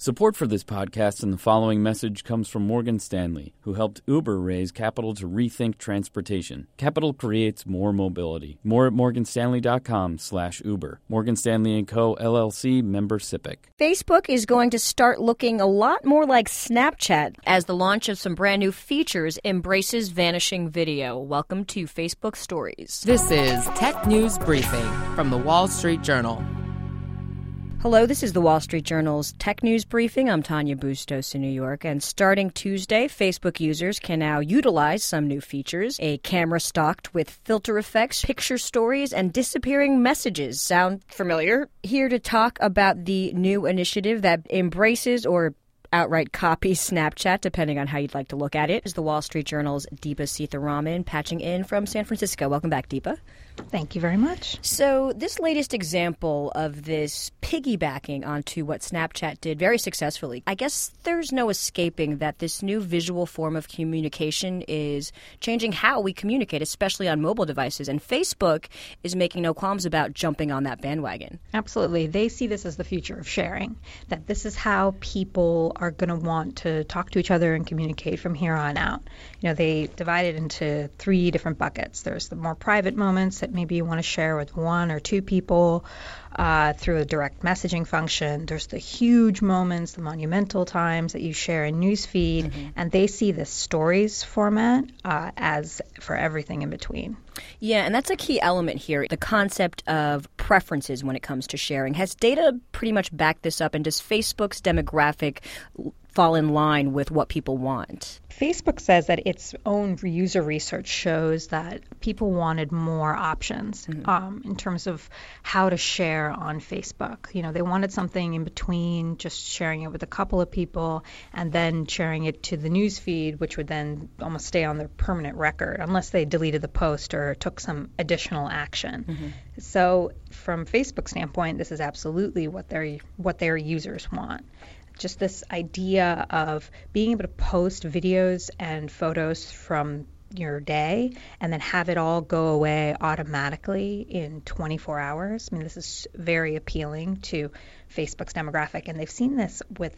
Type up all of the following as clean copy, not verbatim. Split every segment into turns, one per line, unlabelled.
Support for this podcast and the following message comes from Morgan Stanley, who helped Uber raise capital to rethink transportation. Capital creates more mobility. More at morganstanley.com/Uber. Morgan Stanley & Co., LLC, member SIPC.
Facebook is going to start looking a lot more like Snapchat as the launch of some brand new features embraces vanishing video. Welcome to Facebook Stories.
This is Tech News Briefing from the Wall Street Journal.
Hello, this is the Wall Street Journal's Tech News Briefing. I'm Tanya Bustos in New York, and starting Tuesday, Facebook users can now utilize some new features. A camera stocked with filter effects, picture stories, and disappearing messages. Sound familiar? Here to talk about the new initiative that embraces or outright copies Snapchat, depending on how you'd like to look at it, is the Wall Street Journal's Deepa Seetharaman, patching in from San Francisco. Welcome back, Deepa.
Thank you very much.
So this latest example of this piggybacking onto what Snapchat did very successfully, I guess there's no escaping that this new visual form of communication is changing how we communicate, especially on mobile devices. And Facebook is making no qualms about jumping on that bandwagon.
Absolutely. They see this as the future of sharing, that this is how people are going to want to talk to each other and communicate from here on out. You know, they divide it into three different buckets. There's the more private moments that maybe you want to share with one or two people through a direct messaging function. There's the huge moments, the monumental times that you share in Newsfeed, and they see this stories format as for everything in between.
Yeah, and that's a key element here, the concept of preferences when it comes to sharing. Has data pretty much backed this up, and does Facebook's demographic fall in line with what people want?
Facebook says that its own user research shows that people wanted more options in terms of how to share on Facebook. You know, they wanted something in between just sharing it with a couple of people and then sharing it to the news feed, which would then almost stay on their permanent record unless they deleted the post or took some additional action. So from Facebook's standpoint, this is absolutely what their users want. Just this idea of being able to post videos and photos from your day and then have it all go away automatically in 24 hours. I mean, this is very appealing to Facebook's demographic, and they've seen this with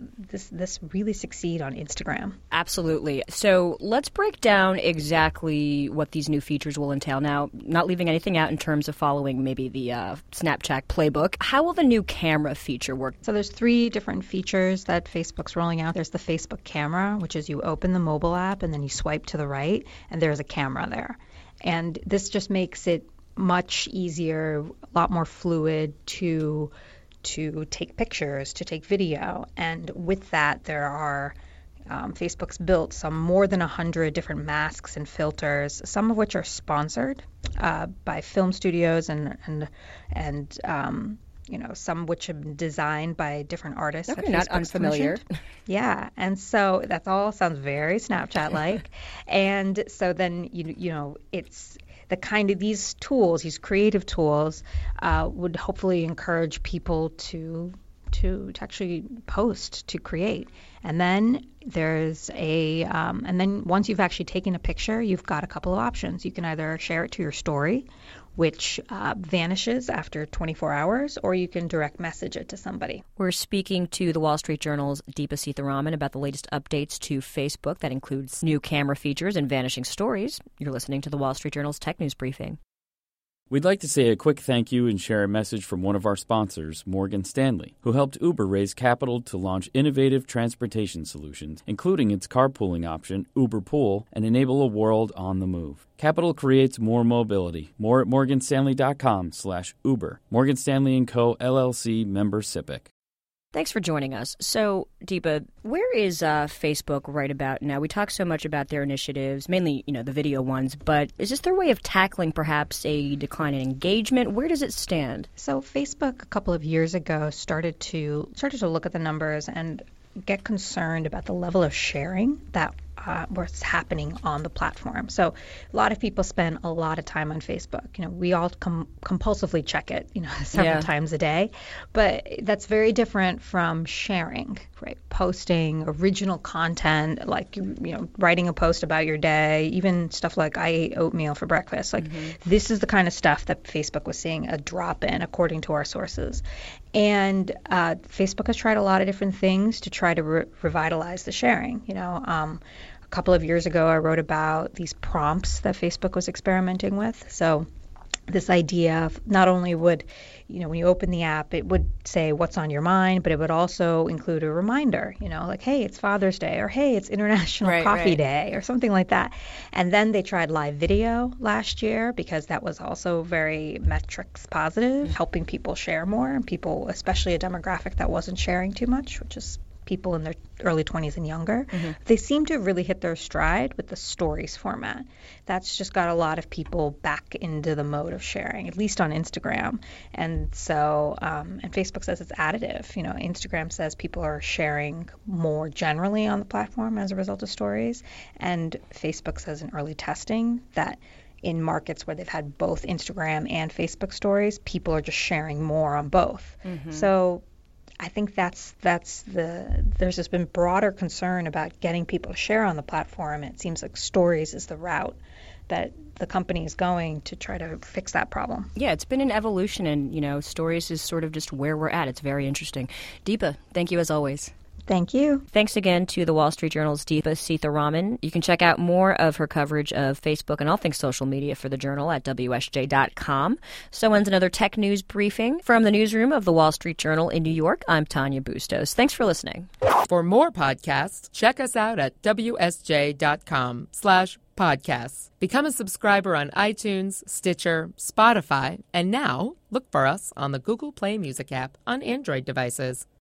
this really succeed on Instagram.
Absolutely. So let's break down exactly what these new features will entail. Now, not leaving anything out in terms of following maybe the Snapchat playbook, how will the new camera feature work?
So there's three different features that Facebook's rolling out. There's the Facebook camera, which is you open the mobile app and then you swipe to the right, and there's a camera there. And this just makes it much easier, a lot more fluid to take pictures, to take video. And with that, there are Facebook's built some more than 100 different masks and filters, some of which are sponsored by film studios and you know, some which have been designed by different artists.
Okay, not unfamiliar.
Yeah, and so that all sounds very Snapchat-like. And so then, you know, it's the kind of these tools, these creative tools, would hopefully encourage people to actually post, to create. And then there's and then once you've actually taken a picture, you've got a couple of options. You can either share it to your story, which vanishes after 24 hours, or you can direct message it to somebody.
We're speaking to the Wall Street Journal's Deepa Seetharaman about the latest updates to Facebook that includes new camera features and vanishing stories. You're listening to the Wall Street Journal's Tech News Briefing.
We'd like to say a quick thank you and share a message from one of our sponsors, Morgan Stanley, who helped Uber raise capital to launch innovative transportation solutions, including its carpooling option, Uber Pool, and enable a world on the move. Capital creates more mobility. More at morganstanley.com/Uber. Morgan Stanley & Co., LLC, member SIPC.
Thanks for joining us. So, Deepa, where is Facebook right about now? We talk so much about their initiatives, mainly, you know, the video ones, but is this their way of tackling perhaps a decline in engagement? Where does it stand?
So Facebook a couple of years ago started to look at the numbers and get concerned about the level of sharing that what's happening on the platform. So a lot of people spend a lot of time on Facebook. We all compulsively check it, several times a day. But that's very different from sharing, right? Posting original content, like, writing a post about your day, even stuff like I ate oatmeal for breakfast. Like, this is the kind of stuff that Facebook was seeing a drop in, according to our sources. And Facebook has tried a lot of different things to try to revitalize the sharing. A couple of years ago, I wrote about these prompts that Facebook was experimenting with. So this idea of not only would, when you open the app, it would say what's on your mind, but it would also include a reminder, like, hey, it's Father's Day, or hey, it's International Coffee Day, or something like that. And then they tried live video last year because that was also very metrics positive, helping people share more, and people, especially a demographic that wasn't sharing too much, which is people in their early 20s and younger. They seem to have really hit their stride with the stories format. That's just got a lot of people back into the mode of sharing, at least on Instagram. And so, and Facebook says it's additive. Instagram says people are sharing more generally on the platform as a result of stories. And Facebook says in early testing that in markets where they've had both Instagram and Facebook stories, people are just sharing more on both. So I think there's just been broader concern about getting people to share on the platform. It seems like stories is the route that the company is going to try to fix that problem.
Yeah, it's been an evolution, and, stories is sort of just where we're at. It's very interesting. Deepa, thank you as always.
Thank you.
Thanks again to the Wall Street Journal's Deepa Seetharaman. You can check out more of her coverage of Facebook and all things social media for the Journal at WSJ.com. So ends another tech news briefing. From the newsroom of the Wall Street Journal in New York, I'm Tanya Bustos. Thanks for listening.
For more podcasts, check us out at WSJ.com/podcasts. Become a subscriber on iTunes, Stitcher, Spotify, and now look for us on the Google Play Music app on Android devices.